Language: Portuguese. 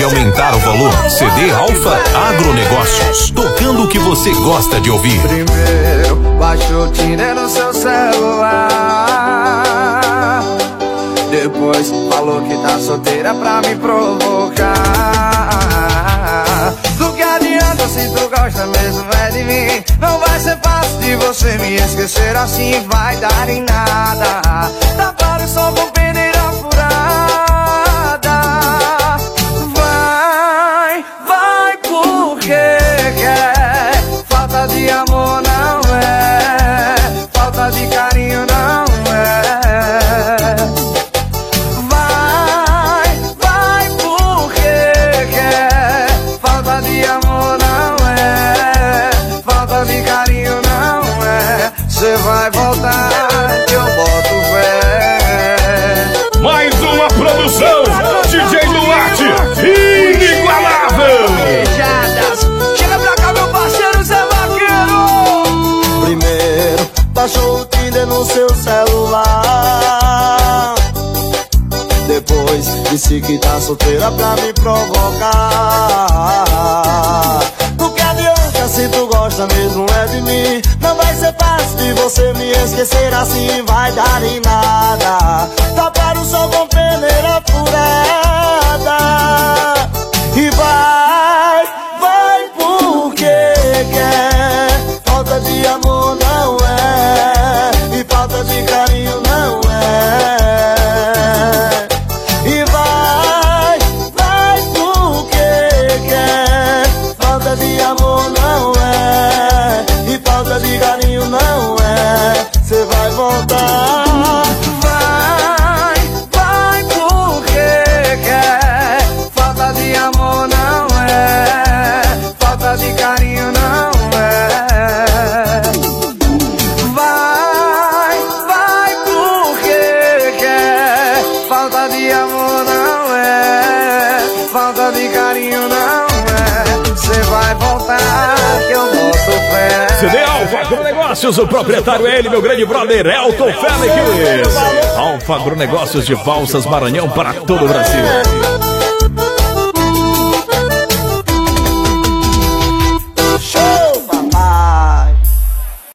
aumentar o volume. CD Alfa Agronegócios, tocando o que você gosta de ouvir. Primeiro, baixou o Tinder no seu celular. Depois, falou que tá solteira pra me provocar. Do que adianta se tu gosta mesmo é de mim? Não vai ser fácil de você me esquecer assim, vai dar em nada. Tá claro, só com peneira furada. Vai porque quer. Falta de amor não é, falta de carinho não é. Vai porque quer. Falta de amor não é, falta de carinho não é. Cê vai voltar que eu boto fé. Mais uma produção, DJ Duarte, inigualável. Chega pra cá, meu parceiro, Zé Vaqueiro. Primeiro, baixou o Tinder no seu celular. Depois, disse que tá solteira pra me provocar. Do que adianta se tu gosta mesmo é de mim? Não vai ser fácil de você me esquecer assim, vai dar em nada. Tapar o sol com peneira furada. E vai porque quer. Falta de amor não é, e falta de carinho não é. E vai porque quer. Falta de amor não é, e falta de carinho não é. Cê vai voltar. Vai porque quer. Falta de amor não é, falta de carinho não é. Vai porque quer. Falta de amor não é, falta de carinho não é. Cê vai voltar que eu boto fé. CD Alfa Agronegócios, o proprietário é ele, meu grande brother Elton Félix. Alfa Agronegócios de Balsas, Maranhão, para todo o Brasil.